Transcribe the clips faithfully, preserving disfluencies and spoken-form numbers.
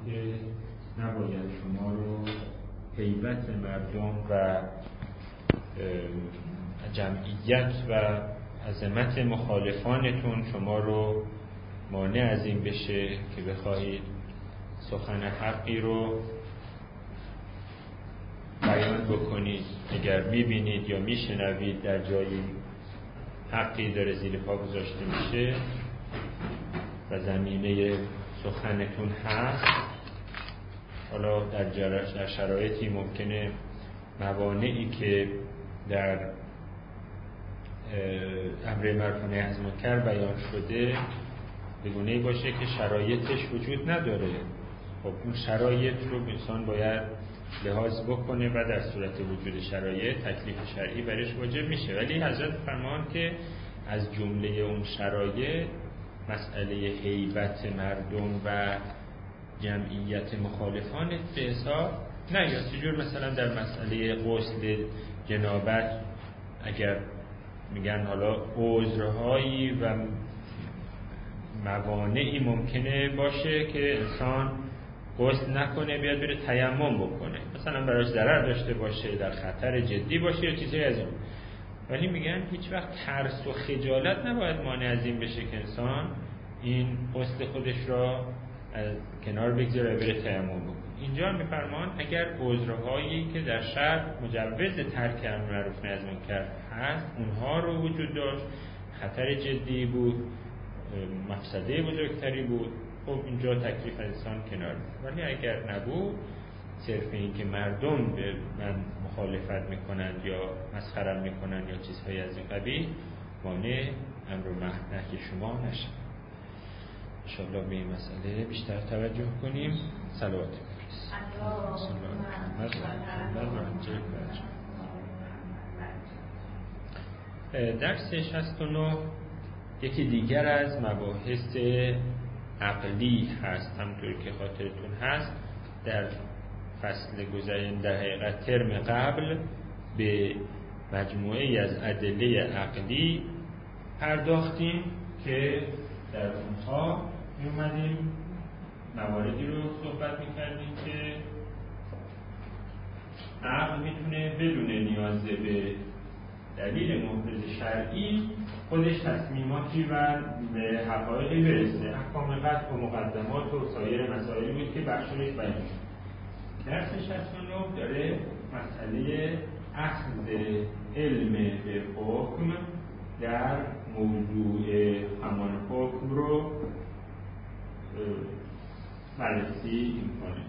که نباید شما رو هیبت مردم و جمعیت و عظمت مخالفانتون شما رو مانع از این بشه که بخواهید سخن حقی رو بیان بکنید. اگر میبینید یا میشنوید در جایی حقی داره زیر پا گذاشته میشه و زمینه سخنتون هست، حالا در, در شرایطی ممکنه موانعی که در امر معروف و نهی از منکر بیان شده به گونه‌ای باشه که شرایطش وجود نداره. خب اون شرایط رو انسان باید لحاظ بکنه و در صورت وجود شرایط تکلیف شرعی برش واجب میشه. ولی حضرت فرمان که از جمله اون شرایط مسئله هیبت مردم و جمعیت مخالفان به حساب نه. یا چجور مثلا در مسئله غسل جنابت اگر میگن حالا عذرهایی و موانعی ممکنه باشه که انسان غسل نکنه بیاد بره تیمم بکنه، مثلا براش ضرر داشته باشه، در خطر جدی باشه یا چیزی از این. ولی میگن هیچ وقت ترس و خجالت نباید مانع از این بشه که انسان این غسل خودش را از کنار بگذاره و بره تیمم بکنه. اینجا میفرمان اگر عذرهایی که در شرع مجوز ترک امر معروف نهی از منکر هست اونها رو وجود داشت، خطر جدی بود، مفسده بزرگتری بود، خب اینجا تکلیف انسان کنار. ولی اگر نبود، صرف این که مردم به من مخالفت میکنند یا مسخرم میکنند یا چیزهای از این قبیل مانع امر و نهی شما نشه. انشاءالله به این مسئله بیشتر توجه کنیم. صلوات بفرست. درس شصت و نه یکی دیگر از مباحث عقلی هست. همطور که خاطرتون هست در فصل گذشته در حقیقت ترم قبل به مجموعه‌ای از ادله عقلی پرداختیم که در اونها میومدیم مواردی رو صحبت میکردیم که عقل میتونه بدون نیاز به دلیل محرز شرعی خودش تصمیماتی و به حقایقی برسه. احکام قطع و مقدمات و سایر مسائلی بود که بخشش بیان شد. درس شصت و نه داره مسئله اخذ علم به حکم در موضوع همان حکم رو بررسی میکنه.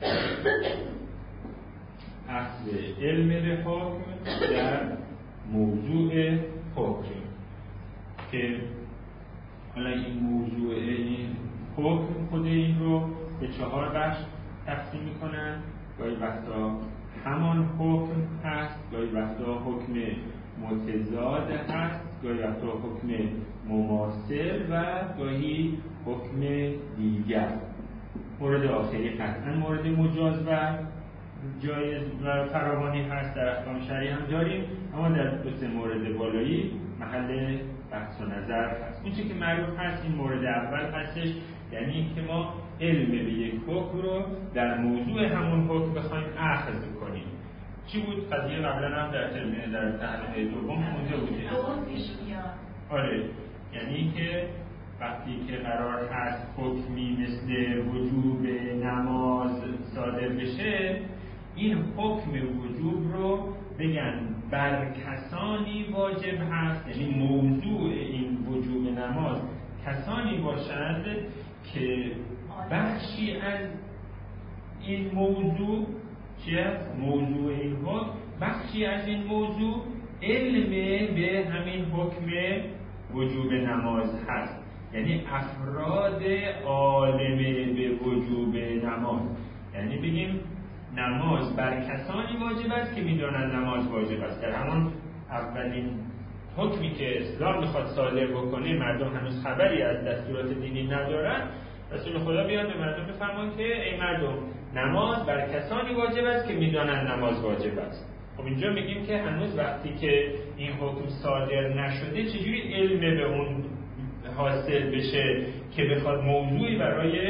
اخذ علم به حکم در موضوع حکم که حالا این موضوع این حکم خود این رو به چهار بخش تقسیم میکنن. گاهی وقتا همان حکم هست، گاهی وقتا حکم متضاد هست، گاهی وقتا حکم مماثل و گاهی حکم دیگر. مورد آخری قطعا مورد مجاز و جایز و فراوانی هست در احکام شرعی هم داریم، اما در دو سه مورد بالایی محل بحث و نظر هست. اون چیزی که معروف هست این مورد اول هستش، یعنی اینکه ما علم به یک حکم رو در موضوع همون حکم بخوایم اخذ کنیم. چی بود قضیه قبلا هم در ترمینه در تحلیل دوم مونده بوده. آره، یعنی اینکه وقتی که قرار هست حکمی مثل وجوب نماز صادر بشه، این حکم وجوب رو بگن بر کسانی واجب هست، یعنی موضوع این وجوب نماز کسانی باشند که بخشی از این موضوع چی است؟ موضوع این حکم بخشی از این موضوع علم به همین حکم وجوب نماز هست، یعنی افراد عالم به وجوب نماز. یعنی بگیم نماز بر کسانی واجب است که میدونن نماز واجب است. در همون اولین حکمی که اسلام میخواد صادر بکنه مردم هنوز خبری از دستورات دینی ندارن، رسول خدا بیاد به مردم بفرمان که ای مردم نماز بر کسانی واجب است که میدونن نماز واجب است. خب اینجا میگیم که هنوز وقتی که این حکم صادر نشده چجوری علم به اون حاصل بشه که بخواد موضوعی برای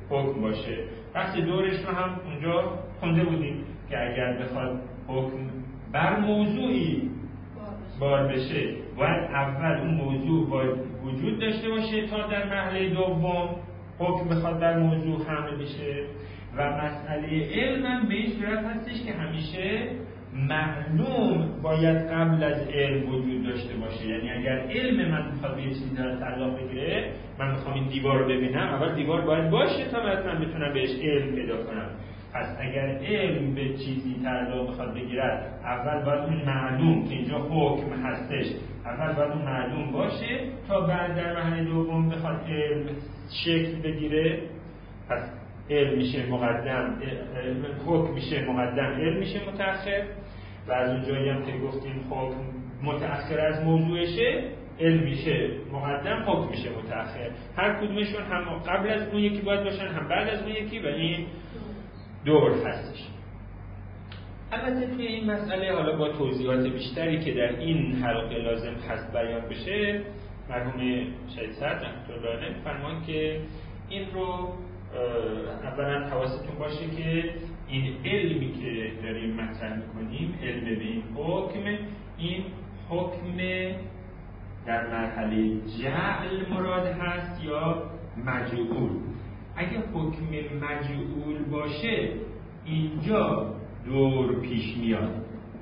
حکم باشه. بحث دورش رو هم اونجا خونده بودیم که اگر بخواد حکم بر موضوعی بار بشه باید اول اون موضوع باید وجود داشته باشه تا در مرحله دوم حکم بخواد بر موضوع حمل بشه. و مسئله علم هم به این صورت هستش که همیشه معلوم باید قبل از علم وجود داشته باشه. یعنی اگر علم من میخواد به یه چیزی در تعلق بگیره، من میخوام این دیوار رو ببینم، اول دیوار باید باشه تا بعد من بتونم بهش علم پیدا کنم. پس اگر علم به چیزی تعلق بخواد بگیرد، اول باید اون معلوم که اینجا حکم هستش، اول باید اون معلوم باشه تا بعد در مرحله دوم بخواد علم شکل بگیره. پس علم میشه مقدم، حکم میشه مقدم، علم میشه متأخر. و از اونجایی هم که گفتیم حکم متأخر از موضوعشه، علم میشه مقدم، حکم میشه متأخر. هر کدومشون هم قبل از اون یکی باید باشن، هم بعد از اون یکی، و این دور هستش. البته توی این مسئله حالا با توضیحات بیشتری که در این حلقه لازم هست بیان بشه، مرحوم شهید صدر رحمة الله علیه فرمان که این رو اولا حواستون باشه که این علمی که داریم مطرح میکنیم، علم به این حکم، این حکم در مرحله جعل مراد هست یا مجعول. اگه حکم مجعول باشه اینجا دور پیش میاد،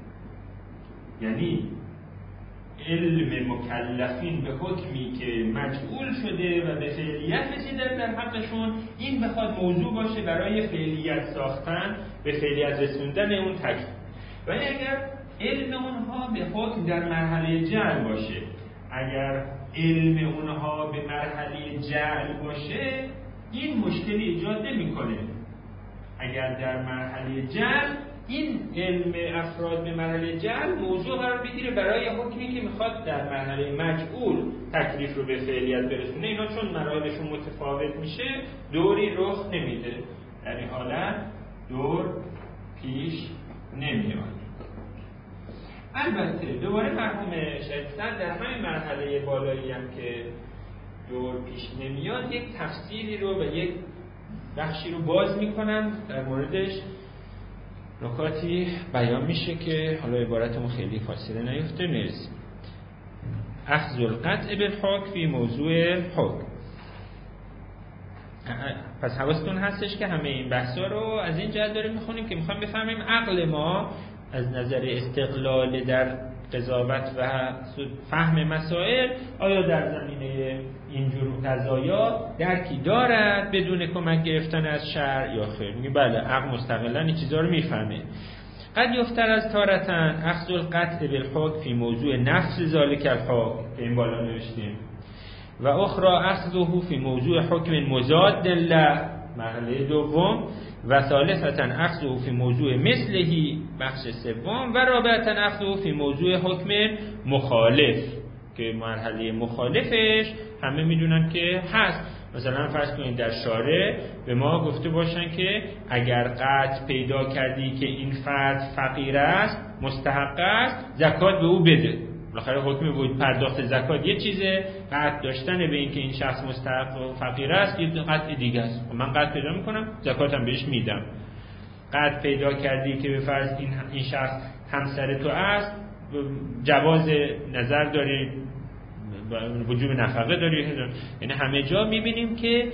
یعنی علم مکلفین به حکمی که مجعول شده و به فعلیت رسیده در حقشون، این بخواد موضوع باشه برای فعلیت ساختن، به فعلیت رسوندن اون تکلیف. ولی اگر علم اونها به حکم در مرحله جعل باشه، اگر علم اونها به مرحله جعل باشه، این مشکلی ایجاد نمی‌کنه. اگر در مرحله جعل این علم افراد به مرحله جعل موضوع قرار بگیره برای حکمی که میخواد در مرحله مجعول تکلیف رو به فعلیت برسونه، اینا چون مراحلشون متفاوت میشه دوری رخ نمیده، در این حالت دور پیش نمیاد. البته دوباره مرحوم شهید صدر در همین مرحله بالایی هم که دور پیش نمیاد یک تفسیری رو و یک بخشی رو باز میکنن، در موردش نکاتی بیان میشه که حالا عبارتمون خیلی فاصله نیفته میرسیم. اخذ القطع بالحکم فی موضوع حکم. پس حواستون هستش که همه این بحثا رو از این جهت داریم میخونیم که میخوایم بفهمیم عقل ما از نظر استقلال در قضاوت و فهم مسائل آیا در زمینه اینجور قضایا درکی دارد بدون کمک گرفتن از شرع یا خیر. میگه بله، عقل مستقلا این چیزا رو میفهمه. قد یفتر از تارتن اخذ القطع بالحکم فی موضوع نفس ذالک الحکم، به این بالا نوشتیم، و اخرى اخذه فی موضوع حکم مضاد له، مرحله دوم، و ثالثاً اخذه فی موضوع مثلهی، بخش سوم، و رابعاً اخذه فی موضوع حکم مخالف، که مرحله مخالفش همه میدونن که هست. مثلا فرض کنید در شارع به ما گفته باشن که اگر قطع پیدا کردی که این فرد فقیر است، مستحق است، زکات به او بده. بالاخره حکم بود پرداخت زکات یه چیزه، قطع داشتن به این که این شخص مستحق و فقیر است یه قطع دیگه است. من قطع پیدا میکنم، زکاتم بهش میدم. قطع پیدا کردی که به فرض این این شخص همسر تو است، جواز نظر داری، وجوب نفقه داری. یعنی همه جا میبینیم که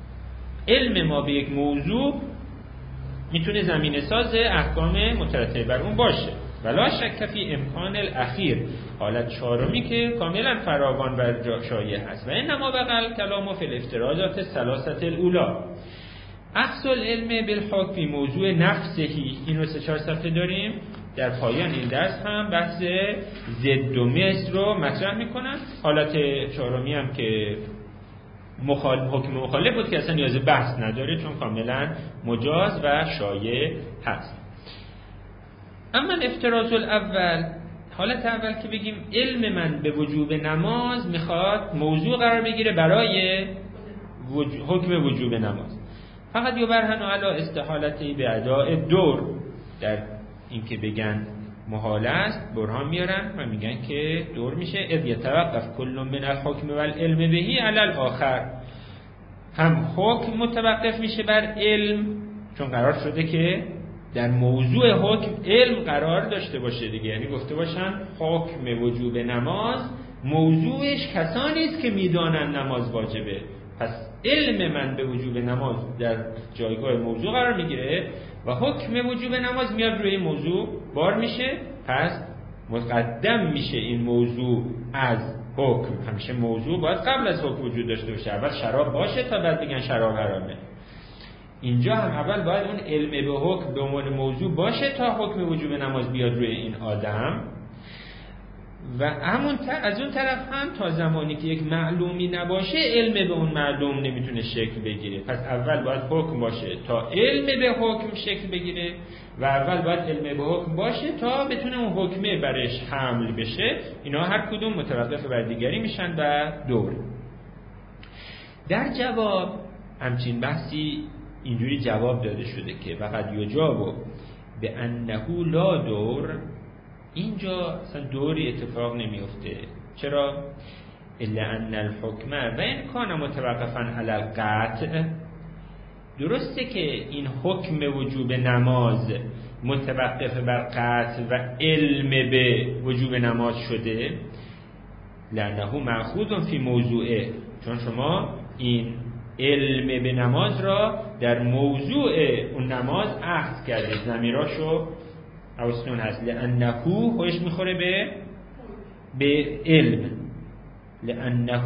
علم ما به یک موضوع میتونه زمینه ساز احکام مترتب بر اون باشه. ولا شک فی امکان الاخیر، حالت چهارمی که کاملا فراوان بر شایع هست. و انما بقل کلام فی الافتراضات ثلاثه الاولی. اخذ العلم بالحکم فی موضوع نفسهی، این رو سه چهار صفحه داریم. در پایان این درس هم بحث ضد و مثل رو مطرح میکنن. حالت چهارمی هم که مخالف، حکم مخالف بود که اصلا نیاز بحث نداره چون کاملا مجاز و شایع هست. اما افتراض الاول، حالت اول که بگیم علم من به وجوب نماز میخواد موضوع قرار بگیره برای وجو... حکم وجوب نماز، فقط یبرهن علی استحالتی به اداء دور، در این که بگن محال است برهان میارن و میگن که دور میشه. اذ یتوقف کل من الحکم والعلم بهی علی الاخر، هم حکم متوقف میشه بر علم، چون قرار شده که در موضوع حکم علم قرار داشته باشه دیگه، یعنی گفته باشن حکم وجوب نماز موضوعش کسانی است که میدانن نماز واجبه، پس علم من به وجوب نماز در جایگاه موضوع قرار میگیره و حکم وجوب نماز میاد روی موضوع بار میشه، پس مقدم میشه این موضوع از حکم. همیشه موضوع باید قبل از حکم وجود داشته باشه، اول شراب باشه تا بعد بگن شراب حرامه. اینجا هم اول باید اون علم به حکم به عنوان موضوع باشه تا حکم وجوب نماز بیاد روی این آدم. و همون از اون طرف هم تا زمانی که یک معلومی نباشه علم به اون معلوم نمیتونه شکل بگیره، پس اول باید حکم باشه تا علم به حکم شکل بگیره و اول باید علم به حکم باشه تا بتونه اون حکمه برش حمل بشه. اینا هر کدوم متوقف بر دیگری میشن و دور. در جواب همچین بحثی اینجوری جواب داده شده که فقط یجابو به انه لا دور، اینجا اصلا دوری اتفاق نمیفته. چرا؟ الا ان الحکم و ان کان متوقفا علی القطع، درسته که این حکم وجوب نماز متوقف بر قطع و علم به وجوب نماز شده، لانه مأخوذ فی موضوعه، چون شما این علم به نماز را در موضوع اون نماز اخذ کرده، ضمیراشو اوستون هست، لانه خوش میخوره به به علم، لانه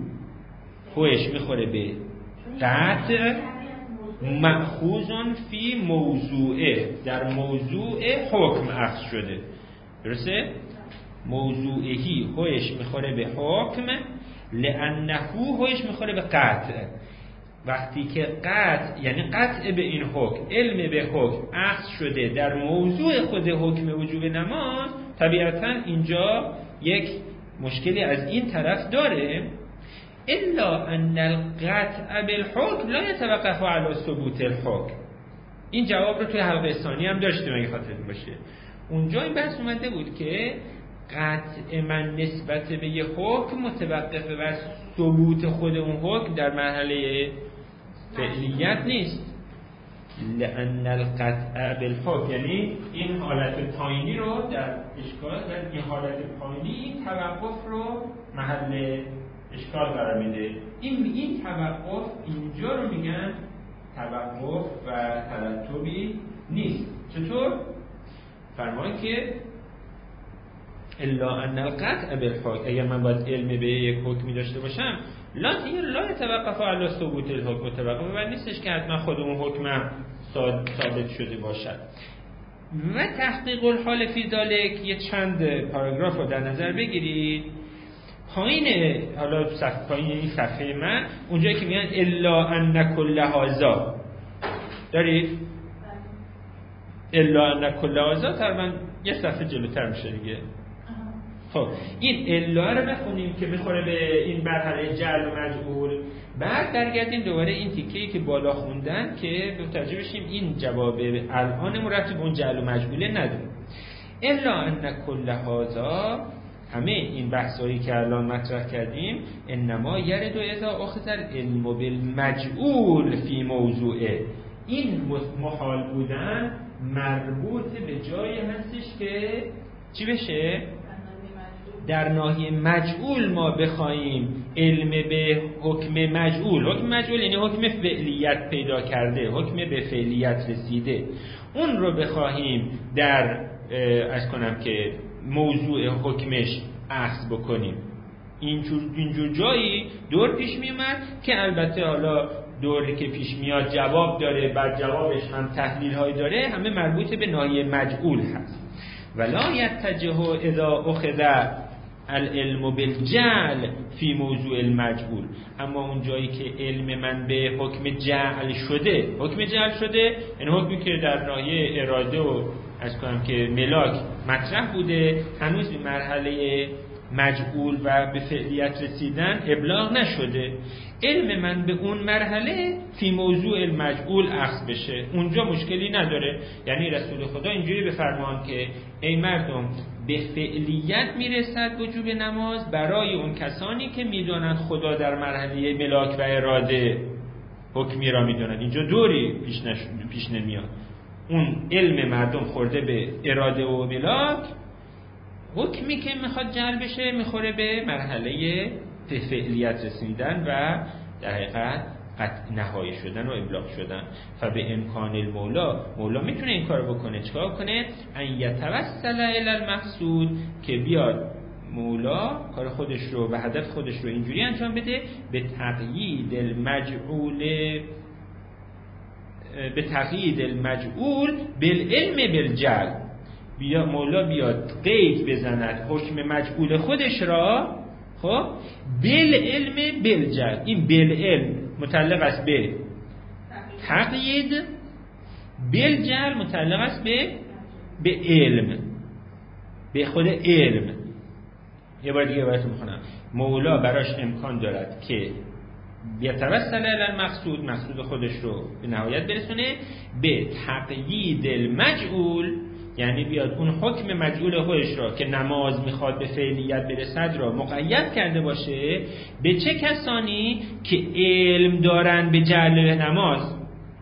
خوش میخوره به قطع مأخوذ فی موضوعه، در موضوع حکم اخذ شده. درسته؟ موضوعهی خوش میخوره به حکم، لانه خوش میخوره به قطع. وقتی که قطع یعنی قطع به این حکم، علم به حکم اخذ شده در موضوع خود حکم وجوب نماز، طبیعتا اینجا یک مشکلی از این طرف داره، الا ان القطع بالحکم لا يتوقف على ثبوت الحکم. این جواب رو توی حلقه ثانی هم داشتیم اگه خاطرتون باشه. اونجا این بحث اومده بود که قطع من نسبت به یه حکم متوقف بر ثبوت خود اون حکم در مرحله فعلیت نیست. لأن القطع بالحکم یعنی این حالت پایینی رو در اشکال، در این حالت پایینی این توقف رو محل اشکال قرار میده. این این توقف اینجا رو میگن توقف و ترتبی نیست. چطور؟ فرمایی که الا ان القطع بالحکم، اگر من باید علم به یک حکمی داشته باشم، لا لا يتوقف على ثبوت الحکم، توقف بر نیستش که حتما خود اون حکم ثابت شده باشد. و تحقیق الحال فی ذلک، یه چند پاراگراف رو در نظر بگیرید. پایین حالا صفحه پایین این صفحه من اونجایی که میگن الا ان کل هذا دارید؟ الا ان کل هذا تقریبا یه صفحه جلوتر میشه دیگه. خب این الا رو بخونیم که میخوره به این مرحله جعل و مجعول، بعد درگردیم دوباره این تیکه‌ای که بالا خوندن که متوجه بشیم این جواب الان مرتب اون جعل و مجعوله نداره. الا ان کل هذا، همه این بحثایی که الان مطرح کردیم، انما یرد و اذا اخذ العلم بالمجعول فی موضوعه، این محال بودن مربوط به جایی هستش که چی بشه؟ در ناحیه مجعول ما بخوایم علم به حکم مجعول، حکم مجعول یعنی حکم فعلیت پیدا کرده، حکم به فعلیت رسیده، اون رو بخواهیم در از کنم که موضوع حکمش اخذ بکنیم. اینجور اینجور جایی دور پیش میومد که البته حالا دوری که پیش میاد جواب داره، بعد جوابش هم تحلیل های داره، همه مربوط به ناحیه مجعول هست. ولا یتجه اذا اخذ العلم بالجعل فی موضوع المجعول، اما اون جایی که علم من به حکم جعل شده، حکم جعل شده یعنی حکمی که در ناحیه اراده و از کنم که ملاک مطرح بوده، هنوز به مرحله مجعول و به فعلیت رسیدن ابلاغ نشده، علم من به اون مرحله فی موضوع المجعول اخذ بشه، اونجا مشکلی نداره. یعنی رسول خدا اینجوری بفرمان که ای مردم، به فعلیت میرسد وجوب نماز برای اون کسانی که میدونن خدا در مرحله ملاک و اراده حکمی را میدونن. اینجا دوری پیش, نش... پیش نمیاد. اون علم مردم خورده به اراده و ملاک، حکمی که میخواد جعل بشه میخوره به مرحله فعلیت رسیدن و در حقیقت قطع نهایی شدن و ابلاغ شدن. فبه امکان المولا، مولا میتونه این کارو بکنه. چیکار کنه؟ ان یتوسل الی المقصود، که بیاد مولا کار خودش رو و هدف خودش رو اینجوری انجام بده به تقیید المجعول به تقیید المجعول بالعلم بالجعل. بیا مولا بیاد قید بزند حکم مجعول خودش را خب بالعلم بالجعل. این بالعلم متعلق است به تقیید، بالجعل متعلق است به به علم، به خود علم. یه بار دیگه براتون میخونم. مولا براش امکان دارد که بیتوسل الی المقصود، مقصود خودش رو به نهایت برسونه، به تقیید المجعول، یعنی بیاد اون حکم مجعول خودش را که نماز میخواد به فعلیت برسد را مقید کرده باشه به چه کسانی که علم دارن به جعل نماز.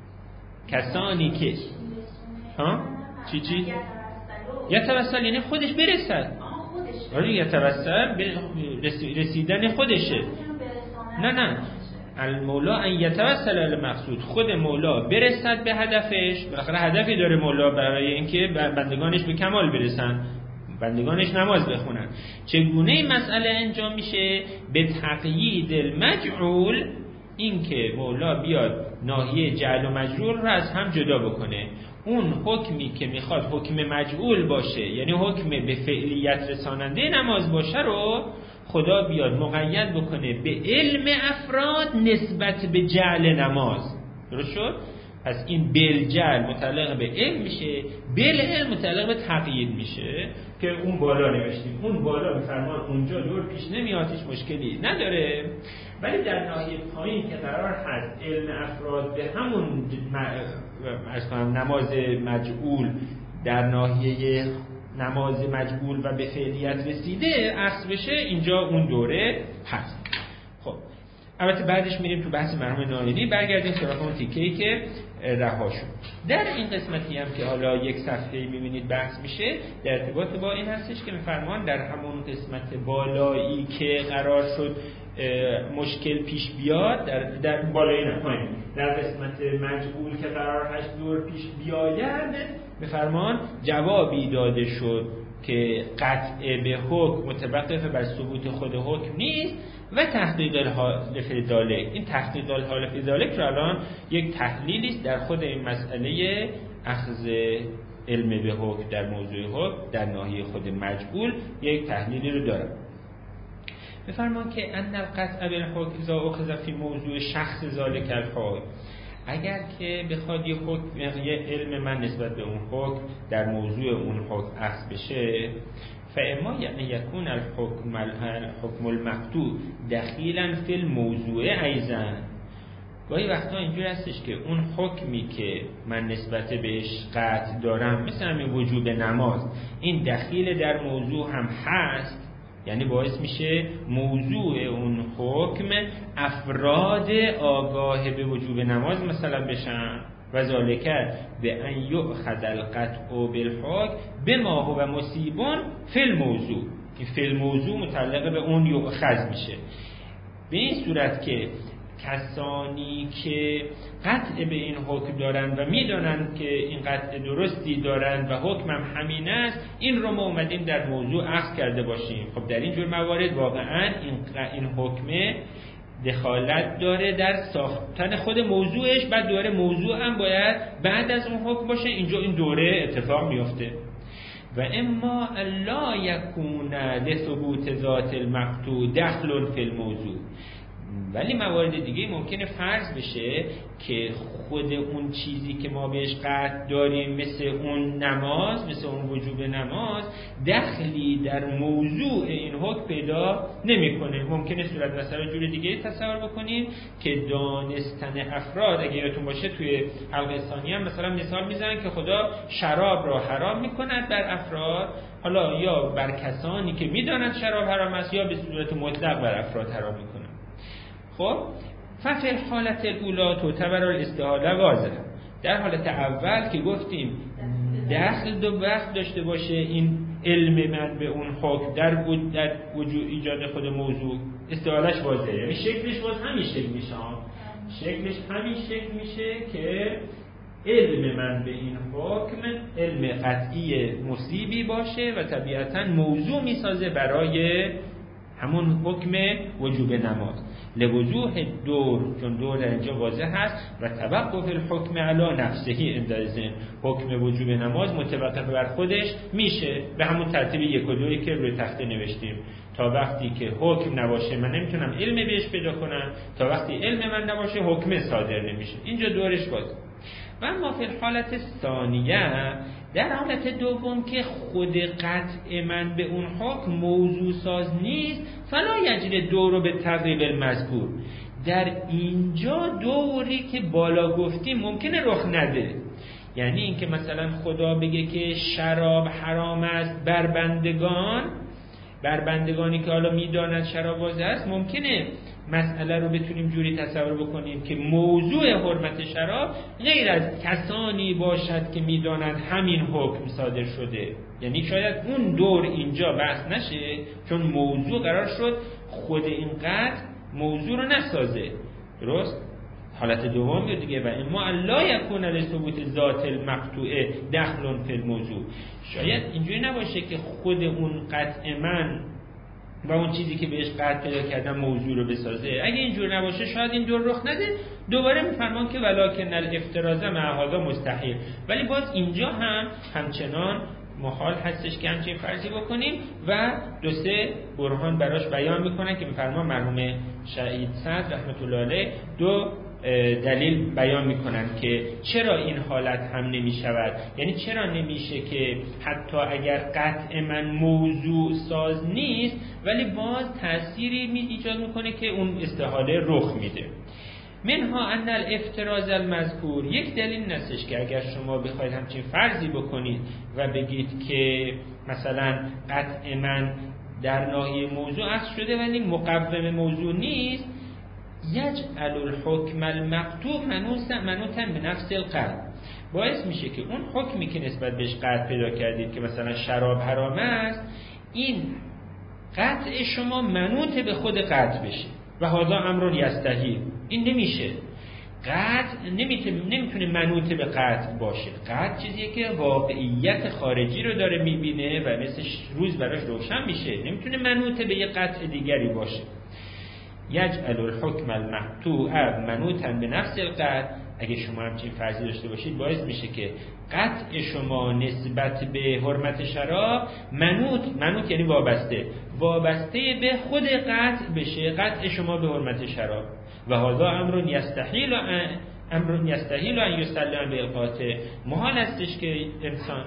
کسانی که ها چی چی یتوسل یعنی خودش برسد. آره یتوسل به رسیدن خودشه. نه نه المولا ان یتوسل الی المقصود، خود مولا برسد به هدفش. بالاخره هدفی داره مولا برای اینکه بندگانش به کمال برسن، بندگانش نماز بخونن. چگونه این مسئله انجام میشه؟ به تقیید المجعول، این که مولا بیاد ناحیه جعل و مجعول رو از هم جدا بکنه. اون حکمی که میخواد حکم مجعول باشه، یعنی حکم به فعلیت رساننده نماز باشه، رو خدا بیاد مقید بکنه به علم افراد نسبت به جعل نماز. درست شد؟ پس این بالجعل متعلق به علم میشه، بالعلم متعلق به تقیید میشه که اون بالا نوشتیم. اون بالا به فرمان اونجا دور پیش نمیاد، هیچ مشکلی نداره. ولی در ناحیه پایین که قرار هست علم افراد به همون م... نماز مجعول در ناحیه نماز مجعول و به فعلیت رسیده اخذ بشه، اینجا اون دوره هست. خب البته بعدش میریم تو بحث مرحوم نایینی، برگردیم سراغ اون تیکه‌ای که رها شد. در این قسمتی هم که حالا یک صفحه میبینید بحث میشه در ارتباط با این هستش که میفرمان در همون قسمت بالایی که قرار شد مشکل پیش بیاد، در, در بالایی نه پایین، در قسمت مجعول که قرار هست دور پیش بیاید، میفرمان جوابی داده شد که قطع به حکم متوقف بر ثبوت خود حکم نیست و تحقیق الحالف ذالک. این تحقیق الحالف ذالک رو الان یک تحلیلی است در خود این مسئله اخذ علم به حکم در موضوع حکم در ناحیه خود مجعول یک تحلیلی رو داره. بفرمان که ان القطع بالحکم اذا اخذ فی موضوع شخص ذالک الحکم، اگر که بخواد یه حکم یه علم من نسبت به اون حکم در موضوع اون حکم اخذ بشه، فاما یعنی یکون الحکم الحکم المقطوع دخیلا فی الموضوع ایضا. گاهی وقتا اینجور هستش که اون حکمی که من نسبت بهش قطع دارم، مثل همین وجوب نماز، این دخیل در موضوع هم هست، یعنی باعث میشه موضوع اون حکم افراد آگاه به وجوب نماز مثلا بشن و ذالک به ان یؤخذ القطع بالحکم بما هو مصیبون فی الموضوع. این فی الموضوع متعلق به اون یؤخذ میشه به این صورت که کسانی که قطع به این حکم دارند و میدانند که این قطع درستی دارند و حکم هم همین است، این رو ما اومدیم در موضوع اخذ کرده باشیم. خب در این جور موارد واقعا این این حکم دخالت داره در ساختن خود موضوعش، بعد دوره موضوع هم باید بعد از اون حکم باشه. اینجا این دوره اتفاق میفته. و اما لا یکون لثبوت ذات المقطوع دخل فی الموضوع، ولی موارد دیگه ممکنه فرض بشه که خود اون چیزی که ما بهش قطع داریم مثل اون نماز، مثل اون وجوب نماز، دخلی در موضوع این حکم پیدا نمیکنه. ممکنه صورت مثلا جور دیگه تصور بکنیم که دانستن افراد، اگه یادتون باشه توی حلقه ثانیه هم مثلا مثال میزنن که خدا شراب را حرام میکند بر افراد، حالا یا بر کسانی که میدانند شراب حرام است یا به صورت مطلق بر افراد حرام میکنه. خب ففی الحالت الاولا تعتبر الاستحاله واضحه. در حالت اول که گفتیم دخل دو وقت داشته باشه این علم من به اون حکم در وجود در وجود ایجاد خود موضوع، استحالهش واضحه، یعنی شکلش باز همین شکل میشه شکلش همین شکل میشه که علم من به این حکم علم قطعی مصیبی باشه و طبیعتاً موضوع میسازه برای همون حکم وجوب نماز. لوضوح دور، چون دور در اینجا واضح هست، و توقف الحکم علی نفسهی اندازن، حکم وجوب نماز متوقف بر خودش میشه به همون ترتیب یک و دویی که روی تخته نوشتیم. تا وقتی که حکم نباشه من نمیتونم علم بهش پیدا کنم، تا وقتی علم من نباشه حکم صادر نمیشه. اینجا دورش واضح. و اما فی الحالت ثانیه، در حالت دوم که خود قطع من به اون حکم موضوع ساز نیست، فلا یجری دور به تقریب المذکور، در اینجا دوری که بالا گفتیم ممکنه رخ نده. یعنی اینکه مثلا خدا بگه که شراب حرام است بر بندگان، بر بندگانی که حالا میدانند شراب واضح است، ممکنه مسئله رو بتونیم جوری تصور بکنیم که موضوع حرمت شراب غیر از کسانی باشد که میدانند همین حکم صادر شده. یعنی شاید اون دور اینجا بحث نشه، چون موضوع قرار شد خود این قطع موضوع رو نسازه. درست؟ حالت دوم دیگه، و اما لا یکون لثبوت ذات المقطوعه دخل فی الموضوع، شاید اینجوری نباشه که خود اون قطع من و اون چیزی که بهش قطع پیدا کردن موضوع رو بسازه. اگه اینجور نباشه شاید این دور رخ نده. دوباره میفرمان که ولکن الافتراض مع هذا مستحیل، ولی باز اینجا هم همچنان محال هستش که همچین فرضی بکنیم و دو سه برهان براش بیان میکنن که میفرمان مرحوم شهید صدر رحمت الله علیه دو دلیل بیان میکنن که چرا این حالت هم نمیشود. یعنی چرا نمیشه که حتی اگر قطع من موضوع ساز نیست ولی باز تأثیری می ایجاد میکنه که اون استحاله رخ میده. منها ان الافتراض المذکور، یک دلیل نستش که اگر شما بخواید همچین فرضی بکنید و بگید که مثلا قطع من در ناحیه موضوع اصل شده ولی مقوم موضوع نیست، یجعل الحکم المقطوع منوطا به نفس القطع، باعث میشه که اون حکمی که نسبت بهش قطع پیدا کردید که مثلا شراب حرام است، این قطع شما منوط به خود قطع بشه و هذا امر یستحیل. این نمیشه، قطع نمیتونه منوط به قطع باشه. قطع چیزیه که واقعیت خارجی رو داره میبینه و مثل روز براش روشن میشه، نمیتونه منوط به یه قطع دیگری باشه. یجعل الحکم المقطوع منوطا به نفس القطع، اگه شما همچین فرضی داشته باشید باعث میشه که قطع شما نسبت به حرمت شراب منوط، منوط یعنی وابسته، وابسته به خود قطع بشه، قطع شما به حرمت شراب. و هذا امر یستحیل امر یستحیل ان یسلم بالقاطع، محال استش که انسان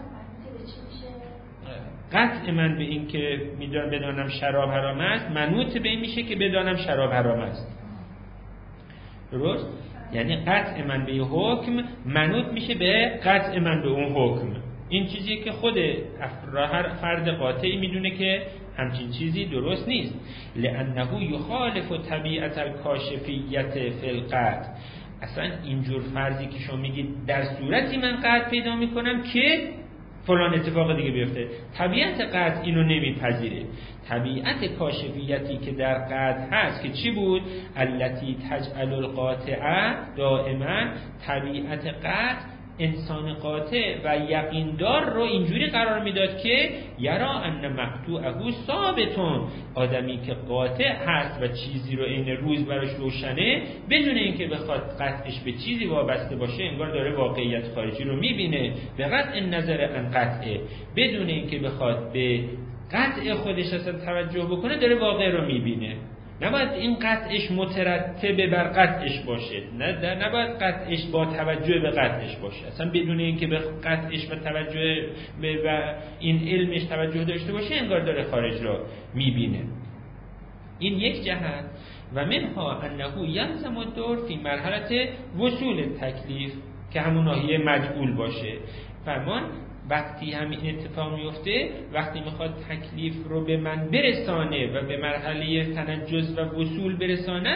قطع من به این که میدونم بدانم شراب حرام است منوط به این میشه که بدانم شراب حرام است. درست؟ یعنی قطع من به این حکم منوط میشه به قطع من به اون حکم. این چیزی که خود هر فرد قاطعی میدونه که همچین چیزی درست نیست. لانه یخالف طبیعت الکاشفیت فی القطع، اصلا اینجور فرضی که شما میگید در صورتی من قطع پیدا میکنم که فلان اتفاق دیگه بیفته، طبیعت قطع اینو نمیپذیره. طبیعت کاشفیتی که در قطع هست که چی بود؟ التی تجعل القاطع دائما، طبیعت قطع انسان قاطع و یقیندار رو اینجوری قرار میداد که یرا ان مقطوعه ثابتون، آدمی که قاطع هست و چیزی رو این روز براش روشنه بدون اینکه بخواد قطعش به چیزی وابسته باشه، انگار داره واقعیت خارجی رو میبینه به قطع نظر ان قطعه، بدون اینکه بخواد به قطع خودش اصلا توجه بکنه داره واقع رو میبینه. نباید این قطعش مترتب بر قطعش باشه، نه نباید قطعش با توجه به قطعش باشه، اصلا بدون اینکه به قطعش و توجه به و این علمش توجه داشته باشه انگار داره خارج رو میبینه. این یک جهت. و منها انه یلزم الدور فی مرحله وصول تکلیف که همون ناحیه مجعول باشه. فرمان وقتی همین اتفاق میفته، وقتی میخواد تکلیف رو به من برسانه و به مرحله تنجز و وصول برسانه،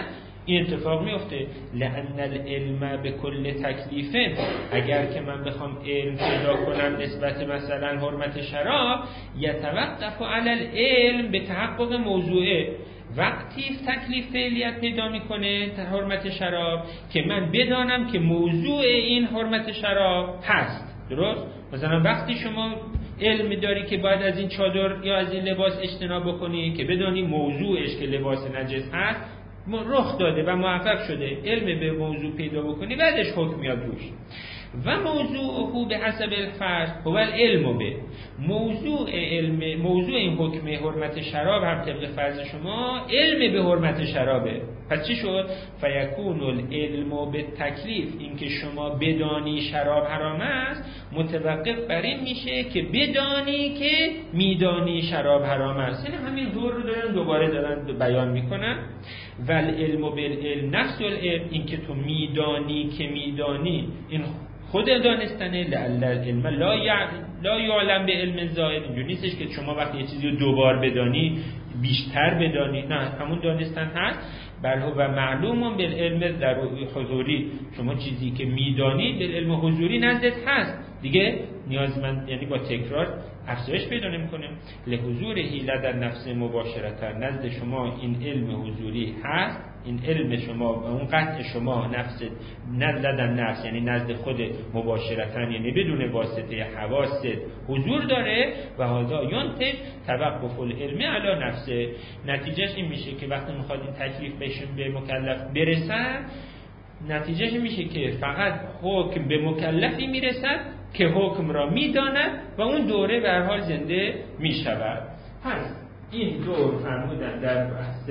این اتفاق میفته. لأن العلم به کل تکلیفه، اگر که من بخوام علم پیدا کنم نسبت مثلا حرمت شراب، یتوقف علی العلم به تحقق موضوعه. وقتی تکلیف فعلیت پیدا میکنه حرمت شراب که من بدانم که موضوع این حرمت شراب هست. درست؟ مثلا وقتی شما علم داری که باید از این چادر یا از این لباس اجتناب بکنی که بدانی موضوعش که لباس نجس هست رخ داده و محقق شده، علم به موضوع پیدا بکنی بعدش حکم میاد روش. و موضوعه به حسب الفرض هو العلم به، موضوع علم موضوع این حکم حرمت شراب هم طبق فرض شما علم به حرمت شرابه. پس چی شد؟ فیکون العلم به تکلیف، اینکه شما بدانی شراب حرام است متوقف بر این میشه که بدانی که میدانی شراب حرام است. یعنی همین دور رو دارن دوباره دارن بیان میکنن. والعلم بالعلم نفس العلم، اینکه تو میدانی که میدانی این خود دانستنه. لعل العلم لا یعلم لا یعلم به علم زائد، اینجوری نیستش که شما وقتی یه چیزی رو دوبار بدانی بیشتر بدانی، نه همون دانستن هست. بل هو معلوم بالعلم در حضوری، شما چیزی که میدانی بالعلم حضوری نزدت هست دیگه، نیازمند یعنی با تکرار افزایش پیدا نمی‌کنه. لحضورهی لدى نفس مباشرتا، نزد شما این علم حضوری هست، این علم شما و اون قطع شما نفس نزد نفس یعنی نزد خود مباشرتا، یعنی بدون واسطه حواست حضور داره. و هذا ينتج توقف العلم علی نفسه، نتیجهش این میشه که وقتی میخواد این تکلیف بهشون به مکلف برسن، نتیجهش میشه که فقط حکم به مکلفی میرسد که حکم را میداند و اون دوره به هر حال زنده میشود. پس این دور فرمودن در بحث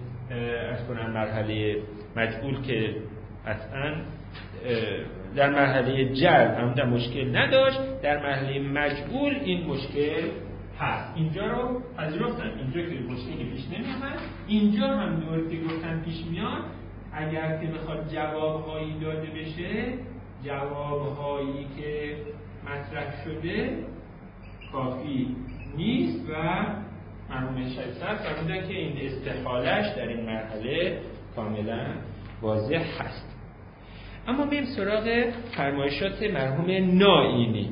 از کنن مرحله مجهول که قطعا در مرحله جلب هم در مشکل نداشت، در مرحله مجهول این مشکل هست. اینجا رو پذیرفتن، اینجا که مشکلی پیش نمیاد، اینجا هم دور که گفتن پیش میاد. اگر که بخواد جوابهایی داده بشه، جوابهایی که مطرح شده کافی نیست و مرحوم شیخ فرمودن که این استحاله‌اش در این مرحله کاملا واضح هست. اما بریم سراغ فرمایشات مرحوم نائینی.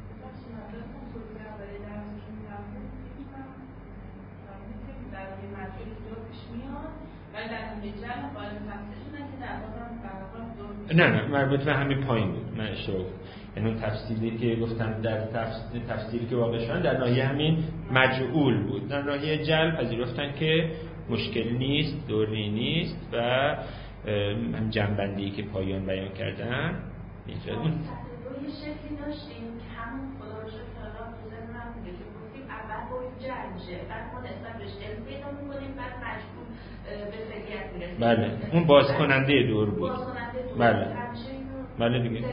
نه نه مربوط به همین پایین بود، من اشتباه یعنی اون تفسیری که گفتم در تفسیر تفسیری که واقع شدن در ناحیه همین مجعول بود. در ناحیه جلب پذیرفتن که مشکل نیست، دوری نیست و هم جنبندی که پایان بیان کردن اینجا اون یه شکلی داشتیم که همون خدا رو شکر حالا تو ذهن من میگه که گفتیم اول باید جلب میشه، بعد ما نسبت بهش علم پیدا میکنیم، بعد مجبور به فعلیت میرسیم. بله اون باز کننده دور بود. باز کننده دور بله بله دیگه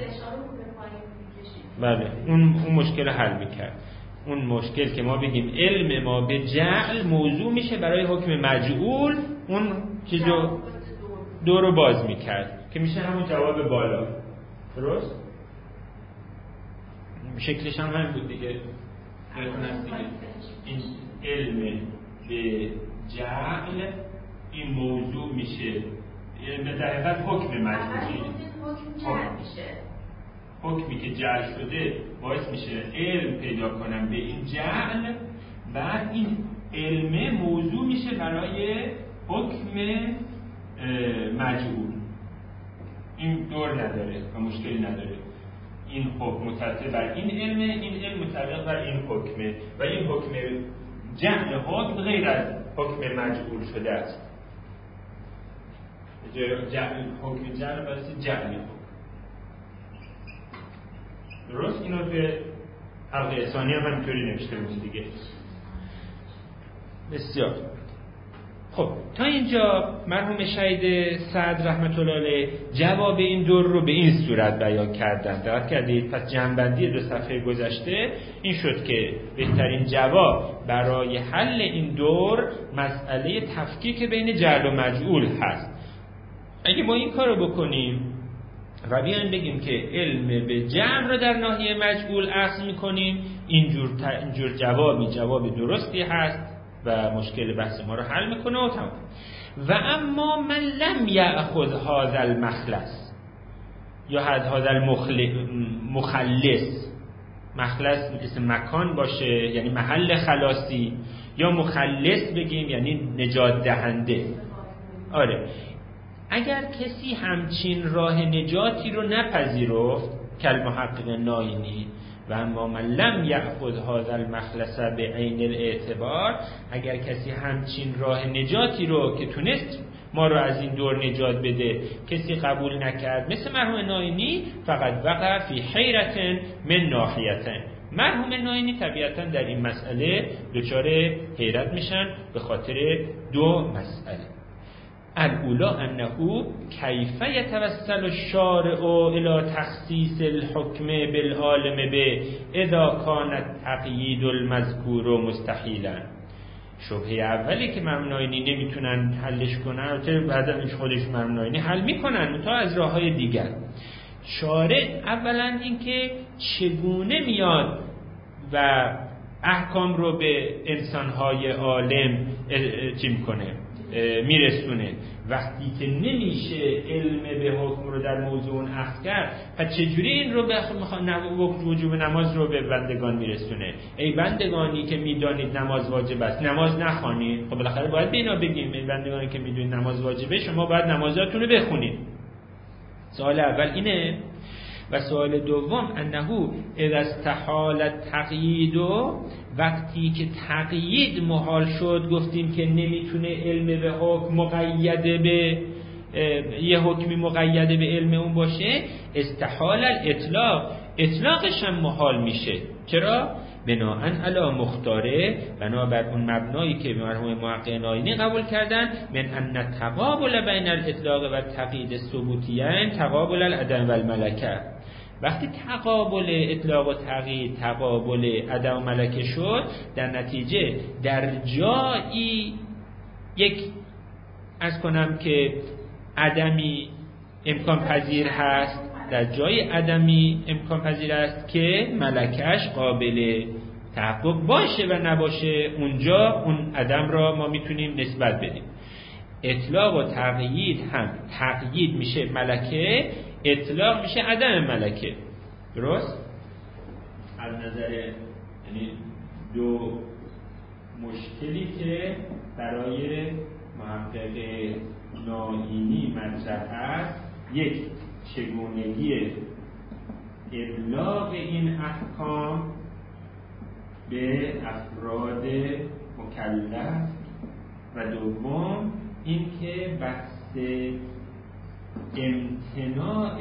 بله اون اون مشکل حل میکرد. اون مشکل که ما بگیم علم ما به جعل موضوع میشه برای حکم مجعول، اون چیزو دور رو باز میکرد که میشه همون جواب بالا. درست؟ شکلش هم همین بود دیگه. این علم به جعل این موضوع میشه، یعنی در حقیقت حکم مجعولی حکمی که جعل شده باعث میشه علم پیدا کنم به این جعل، بعد این علم موضوع میشه برای حکم مجعول. این دور نداره و مشکلی نداره. این حکم متعلق بر این علم، این علم متعلق بر این حکمه و این حکم جعل حکم غیر از حکم مجعول شده است. جعل حکم جعل باعث جعل حکم. درست؟ اینو به حلقه ثانی هم همینطوری نوشته بود دیگه. بسیار خب تا اینجا مرحوم شهید سعد رحمت الله علیه جواب این دور رو به این صورت بیان کردن. دقت کردید؟ پس جنبندی دو صفحه گذشته این شد که بهترین جواب برای حل این دور مسئله تفکیک بین جعل و مجعول هست. اگه ما این کارو بکنیم و بیایم بگیم که علم به جعل رو در ناحیه مجعول اخذ میکنیم، اینجور, اینجور جوابی جواب درستی هست و مشکل بحث ما رو حل میکنه و تمام. و اما من لم یأخذ هذا المخلص یا هذا المخلص، مخلص اسم مکان باشه یعنی محل خلاصی، یا مخلص بگیم یعنی نجات دهنده. آره، اگر کسی همچین راه نجاتی رو نپذیرفت کالمحقق ناینی و اما من لم یأخذ هذا المخلص بعین الاعتبار، اگر کسی همچین راه نجاتی رو که تونست ما رو از این دور نجات بده کسی قبول نکرد مثل مرحوم ناینی، فقط وقع فی حیرت من ناحیتن. مرحوم ناینی طبیعتا در این مسئله دچار حیرت میشن به خاطر دو مسئله. الاولا انه کیف یتوسل الشارع الى تخصیص الحکم بالعالم به اذا کان التقیید المذکور مستحیلا. شبهه اولی که مرحوم ناینی نمیتونن حلش کنن، البته بعدا خودش مرحوم ناینی حل میکنن تا از راههای دیگر. شارع اولا اینکه چگونه میاد و احکام رو به انسانهای عالم چی میکنه میرسونه، وقتی که نمیشه علم به حکم رو در موضوع اون اخذ کرد، پس چجوری این رو به وجوب نماز رو به بندگان میرسونه؟ ای بندگانی که میدانید نماز واجب است نماز نخوانید. خب بالاخره باید به اینا بگیم ای بندگانی که میدونید نماز واجبه شما باید نمازاتون رو بخونید. سوال اول اینه. و سوال دوم انه اذا استحال التقیید، وقتی که تقیید محال شد، گفتیم که نمیتونه علم به حکم مقید به یه حکمی مقید به علم اون باشه، استحال الاطلاق، اطلاقش هم محال میشه. چرا؟ بناءً علی مختاره، بنابر اون مبنایی که مرحوم محقق ناینی قبول کردن، من ان تقابل بین الاطلاق و تقیید ثبوتیین تقابل العدم و الملکه. وقتی تقابل اطلاق و تقیید تقابل عدم و ملکه شد، در نتیجه در جایی یک از کنم که عدمی امکان پذیر هست، در جای عدمی امکان پذیر است که ملکش قابل تحقق باشه و نباشه، اونجا اون عدم را ما میتونیم نسبت بدیم. اطلاق و تقیید هم تقیید میشه ملکه، اطلاق میشه عدم ملکه. درست؟ از نظر یعنی دو مشکلی که برای محقق ناینی مطرح است، یک چگونگی ابلاغ این احکام به افراد مکلف و دوم اینکه بحث امتناع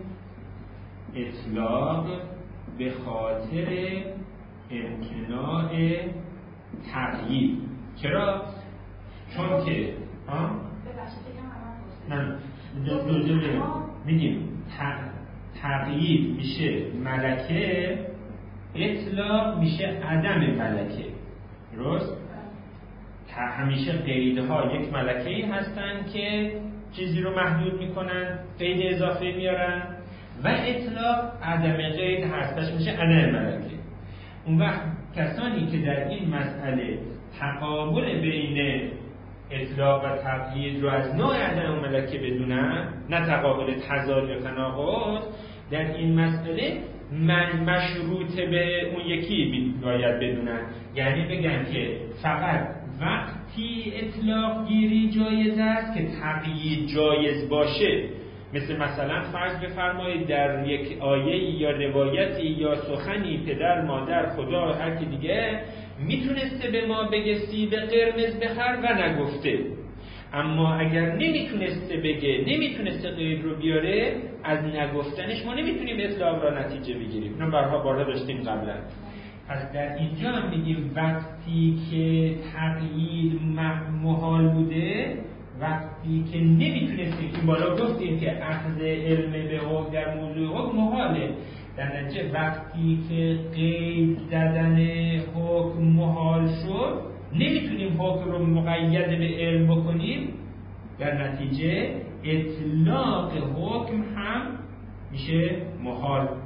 اطلاق به خاطر امتناع تقیید. چرا؟ چون که ها؟ نه دو دو میگیم تقیید میشه ملکه، اطلاق میشه عدم ملکه. درست؟ همیشه قیدها یک ملکه‌ای هستن که چیزی رو محدود میکنن، قید اضافه میارن، و اطلاق عدم قید هستش میشه عدم ملکه. اون وقت کسانی که در این مسئله تقابل بین اطلاق و تقیید رو از نوع عدم ملکه بدونن، نه تقابل تضاد یا تناقض، در این مسئله من مشروط به اون یکی باید بدونن. یعنی بگن که فقط وقتی اطلاق گیری جایز است که تقیید جایز باشه. مثل مثلا فرض بفرمایید در یک آیه یا روایتی یا سخنی پدر مادر خدا هر کی دیگه میتونسته به ما بگه سیب قرمز بخر و نگفته، اما اگر نمیتونسته بگه، نمیتونسته قید رو بیاره، از نگفتنش ما نمیتونیم اطلاق را نتیجه بگیریم. اینو بارها بارها داشتیم قبلا. پس در اینجا هم میگیم وقتی که تقیید محال بوده، وقتی که نمیتونستیم، این بالا گفتیم که اخذ علم به حکم در موضوع حکم محاله، در نتیجه وقتی که قید زدن حکم محال شد، نمیتونیم حکم رو مقید به علم بکنیم، در نتیجه اطلاق حکم هم میشه محال.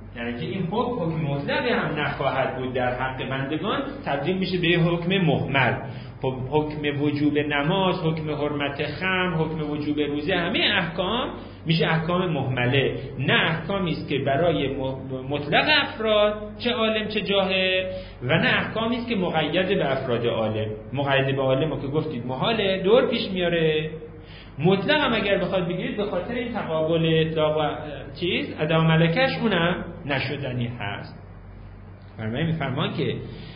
یعنی که این حکم حکم مطلق هم نخواهد بود در حق بندگان، تبدیل میشه به حکم محمل. حکم وجوب نماز، حکم حرمت خمر، حکم وجوب روزه، همه احکام میشه احکام محمله، نه احکامی است که برای مطلق افراد چه عالم چه جاهل، و نه احکامی است که مقید به افراد عالم. مقید به عالم که گفتید محاله، دور پیش میاره. مطلق هم اگر بخواد بگیرید به خاطر این تقابل اطلاق و چیز عدم ملکش اونم نشدنی هست. فرمایی میفرمان که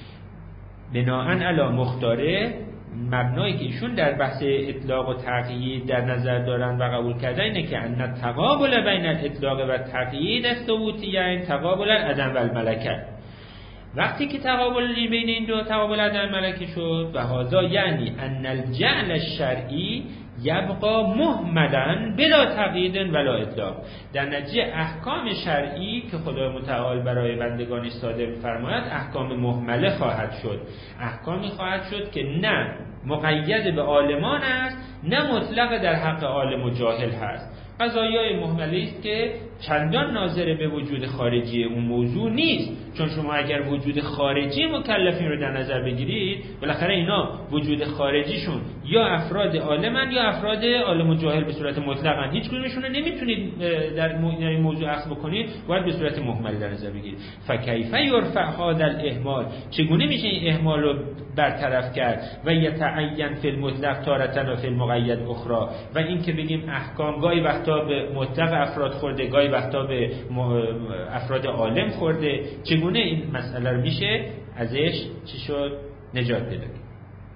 بناءً علی مختاره، مبنایی که ایشون در بحث اطلاق و تقیید در نظر دارن و قبول کردن اینه که ان تقابل بین الاطلاق و تقیید الثبوتیین تقابل عدم و الملکه. وقتی که تقابل بین این دو تقابل عدم ملکه شد، و هذا یعنی ان الجعل الشرعی یبقى مهملا بلا تقیید ولا اطلاق. در نتیجه احکام شرعی که خدای متعال برای بندگانش صادر فرماید احکام مهمله خواهد شد، احکامی خواهد شد که نه مقید به عالمان است، نه مطلق در حق عالم و جاهل هست. قضایای مهمله است که چندان ناظر به وجود خارجی اون موضوع نیست، چون شما اگر وجود خارجی مکلفین رو در نظر بگیرید، بالاخره اینا وجود خارجیشون یا افراد عالمن یا افراد عالم و جاهل به صورت مطلقاً، هیچ کدومشون رو نمیتونید در این موضوع اخذ بکنید، باید به صورت مهمل در نظر بگیرید. فکیف یرفع هذا الاهمال، چگونه میشه این اهمال رو برطرف کرد؟ و یتعین فی المطلق تارة و فی المقید اخرى، و این که بگیم احکام گاهی وقتا به مطلق افراد خورده، گاهی وقتا به افراد عالم خورده، چگونه این مسئله رو میشه ازش چی شد نجات پیدا کرد؟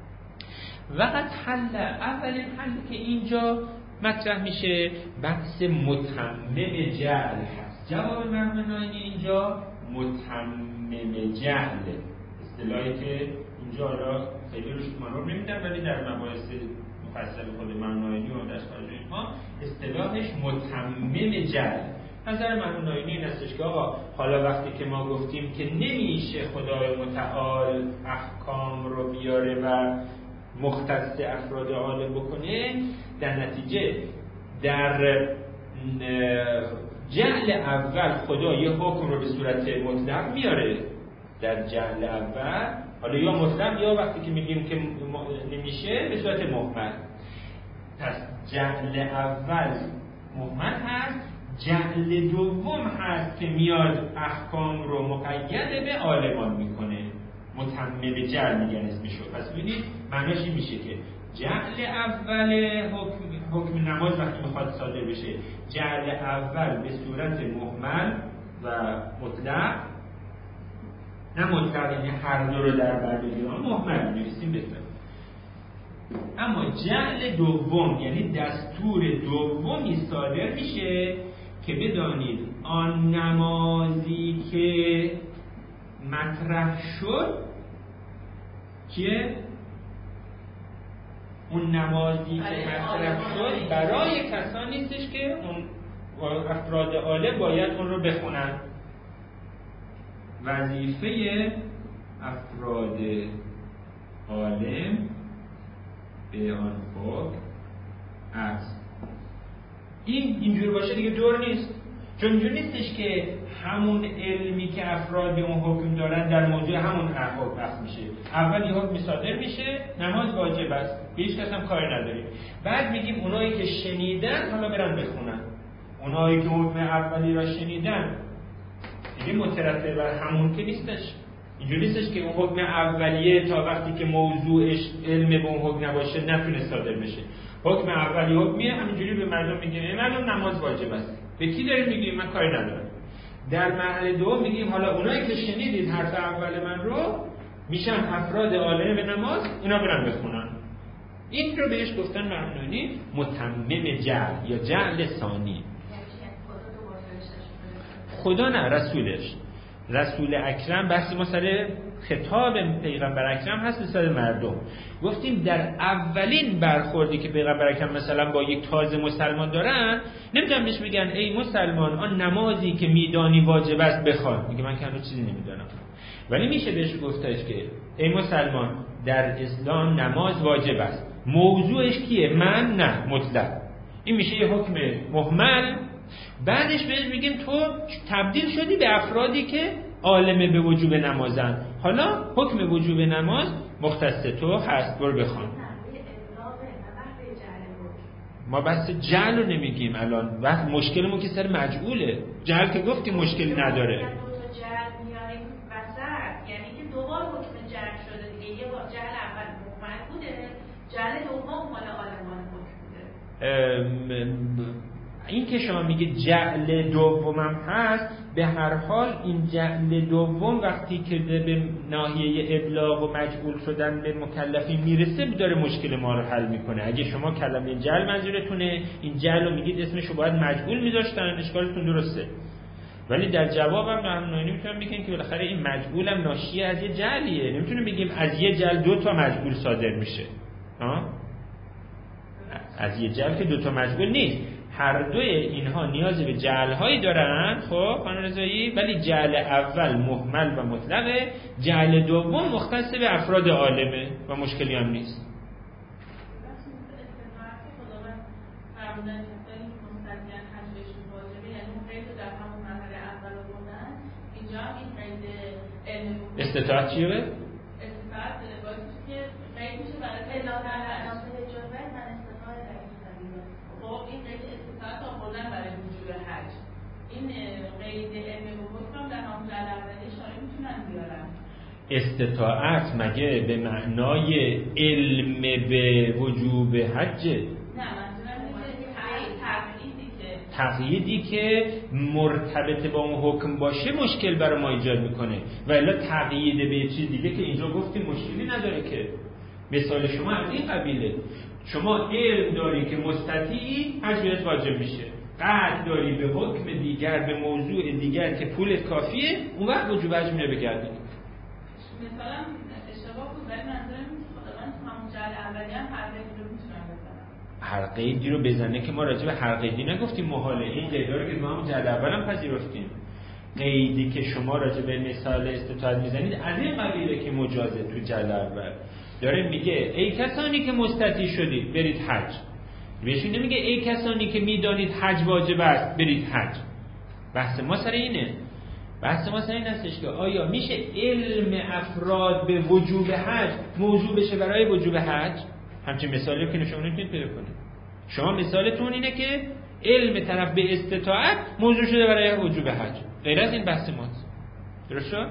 وقت حل، اولین حل که اینجا مطرح میشه بحث متمم جعل هست. جواب مرحوم ناینی اینجا متمم جعل، اصطلاحی که اینجا را خیلی روش مرور نمیدن، ولی در مباحث مفصل خود مرحوم ناینی و در خارج اینها اصطلاحش متمم جعل. نظر مرحوم ناینی این استش که آقا حالا وقتی که ما گفتیم که نمیشه خدای متعال احکام رو بیاره و مختص افراد عالم بکنه، در نتیجه در جعل اول خدا یه حکم رو به صورت مطلق میاره در جعل اول، حالا یا مطلق یا وقتی که میگیم که نمیشه به صورت محمل. پس جعل اول محمل هست، جعل دوم هست که میاد احکام رو مقید به عالمان میکنه، متمم جعل میگن اسمشو. پس ببینید معناش این میشه که جعل اول حکم, حکم نماز وقتی میخواد صادر بشه، جعل اول به صورت محمل و مطلق، نه مطلق یعنی هر دو رو در بر بگیریم، محمل می‌نویسیم بهتر. اما جعل دوم یعنی دستور دومی صادر میشه که بدانید آن نمازی که مطرح شد چیه؟ اون نمازی که مطرح شد برای کسانی نیستش که اون افراد عالم باید اون رو بخونن. وظیفه افراد عالم به آن حکم است. این اینجور باشه دیگه دور نیست، چون اینجور نیستش که همون علمی که افراد به اون حکم دارن در موضوع همون حکم بحث میشه. اول یه حکم صادر میشه، نماز واجب است، هیچ کس هم کاری نداریم. بعد میگیم اونایی که شنیدن حالا برن بخونن. اونایی که حکم اولی را شنیدن دیگه مترتب بر همون که نیستش. اینجوری نیستش که اون حکم اولیه تا وقتی که موضوعش علم به اون حکم نباشه نتونه صادر بشه. حکم اولی حکمیه، همینجوری به مردم میگه مردم نماز واجب است. به کی داریم میگیم؟ من کاری ندارم. در مرحله دوم میگیم حالا اونایی که شنیدید حرف اول من رو میشن افراد عالم به نماز، اینا برن بخونن. این رو بهش گفتن مرحومانی متمم جعل یا جعل ثانی. خدا نه، رسولش. رسول اکرم بحث ما سر خطاب پیغمبر اکرم هست به سر مردم. گفتیم در اولین برخوردی که پیغمبر اکرم مثلا با یک تازه مسلمان دارن، نمیدونم بهش میگن ای مسلمان آن نمازی که میدانی واجب است بخوان. میگه من که هنوز چیزی نمیدونم. ولی میشه بهش گفتش که ای مسلمان در اسلام نماز واجب است. موضوعش کیه؟ من؟ نه، مطلق. این میشه یه حکم محمل بعدش بهش میگیم تو تبدیل شدی به افرادی که عالم به وجوب نمازن، حالا حکم وجوب نماز مختص تو هست، برو بخوان. ما بس جعل رو نمیگیم الان، وقت مشکلمون که سر مجعوله. جعل که گفتیم مشکلی نداره. دو تا جعل میاریم وسط، یعنی که دوبار حکم جعل شده دیگه. یه بار جعل اول مهمل بوده، جعل دوم مال عالمان حکم بوده. این که شما میگه جعل دومم هست، به هر حال این جعل دوم وقتی که به ناحیه ابلاغ و مجعول شدن به مکلفین میرسه داره مشکل ما رو حل میکنه. اگه شما کلمه جعل منظورتونه، این جعل رو میگید اسمشو باید مجعول میذاشتن، اشکالتون درسته. ولی در جوابم نحن میتونم بگیم که بالاخره این مجعول هم ناشی از یه جعلیه. نمیتونیم بگیم از یه جعل دو تا مجعول صادر میشه. ها؟ از یه جعل که دو تا مجعول نیست. هر دوی اینها نیاز به جعل‌هایی دارن، خب خانم رضایی، ولی جعل اول مهمل و مطلقه، جعل دوم مختص به افراد عالمه و مشکلی هم نیست. استطاعت چیه؟ استطاعت باعث که قید میشه برای اضافه این قید استطاعت آوردن برای وجوب حج. این قید علم و حکم در همون جعل اولی شارع میتونن بیارن. استطاعت مگه به معنای علم به وجوب حجه؟ نه، منظورم تقییدی که تقییدی که مرتبط با اون حکم باشه مشکل برای ما ایجاد میکنه. و الا تقیید به چیز دیگه که اینجا گفتیم مشکلی نداره که. مثال شما از این قبیله، شما علم داری که مستطیعی، حج واجب میشه. قطع داری به حکم دیگر، به موضوع دیگر که پولت کافیه، اون وقت وجوب حج میره بگردید. مثلا اشتباه بود، ولی منظورم خداوند همون جعل اولی هم هر قیدی رو میتونن بزنن. هر قیدی رو بزنه که ما راجع به هر قیدی نگفتیم محاله. این قیدا رو که ما هم جعل اول هم پذیرفتیم. قیدی که شما راجع به مثال استطاعت میزنید از این قبیله که مجازه تو جعل اول. داره میگه ای کسانی که مستطیع شدید برید حج. بهشون نمیگه ای کسانی که میدانید حج واجب است برید حج. بحث ما سر اینه. بحث ما سر این هستش که آیا میشه علم افراد به وجوب حج موضوع بشه برای وجوب حج؟ همچین مثالی که شما نمیتونید پیدا کنید. شما مثالتون اینه که علم طرف به استطاعت موضوع شده برای وجوب حج. غیر از این بحث ماست. درست شد؟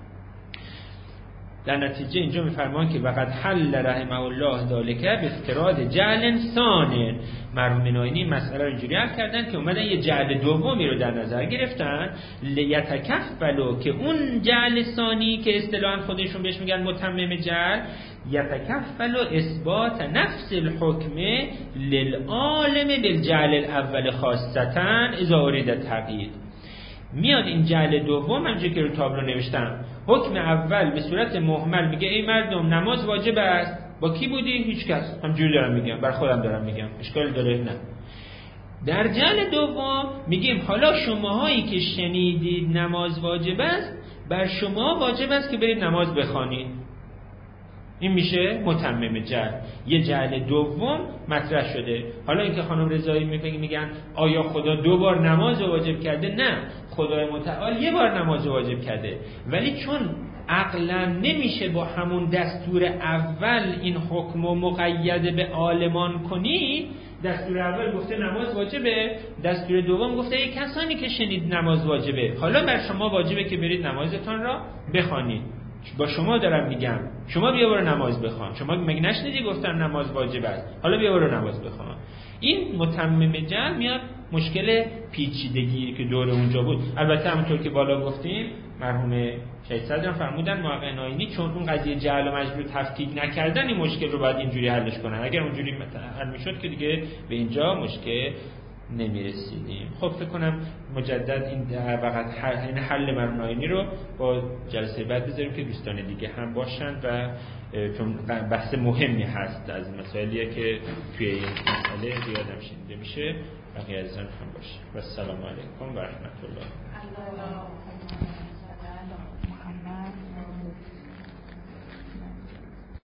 در نتیجه اینجا میفرمان که وقد حل رحمه الله ذالک به افتراض جعل ثانی. مرحوم ناینی مسئله رو اینجوری حل کردن که اومدن یه جعل دومی رو در نظر گرفتن، لیتکفلوا، که اون جعل ثانی که اصطلاحاً خودشون بهش میگن متمم جعل، یتکفل اثبات نفس الحکم للعالم بالجعل الاول خاصه اذا اريد تقیید. میاد این جعل دوم همونجوری که رو تابلو نوشتم، حکم اول به صورت مهمل میگه ای مردم نماز واجب است. با کی بودی؟ هیچ کس. همونجوری دارم میگم، بر خودم دارم میگم، اشکال داره؟ نه. در جعل دوم میگیم حالا شماهایی که شنیدید نماز واجب است، بر شما واجب است که برید نماز بخوانید. این میشه متمم جعل. یه جعل دوم مطرح شده. حالا اینکه خانم رضایی میگن آیا خدا دو بار نماز واجب کرده؟ نه، خدای متعال یه بار نماز واجب کرده، ولی چون عقلا نمیشه با همون دستور اول این حکم و مقید به عالمان کنی. دستور اول گفته نماز واجبه، دستور دوم گفته ای کسانی که شنید نماز واجبه، حالا بر شما واجبه که برید نمازتان را بخوانید. با شما دارم میگم شما بیا برو نماز بخوان. شما مگه نشنیدی گفتن نماز واجب است؟ حالا بیا برو نماز بخوان. این متمم جعل میاد مشکل پیچیدگی که دور اونجا بود. البته همونطور که بالا گفتیم مرحوم شیخ صدر فرمودن موقع ناینی چون اون قضیه جعل و مجبور تفکیک نکردن این مشکل رو باید اینجوری حلش کنن. اگر اونجوری حل میشد که دیگه به اینجا مشکل نمیرسیدیم. خب فکر کنم مجدد این فقط حل, حل مرحوم ناینی رو با جلسه بعد بذاریم که دوستان دیگه هم باشند و چون بحث مهمی هست از مسائلیه که توی این مسئله زیاد هم شنیده میشه بقیه عزیزان هم باشه. و السلام علیکم و رحمت الله.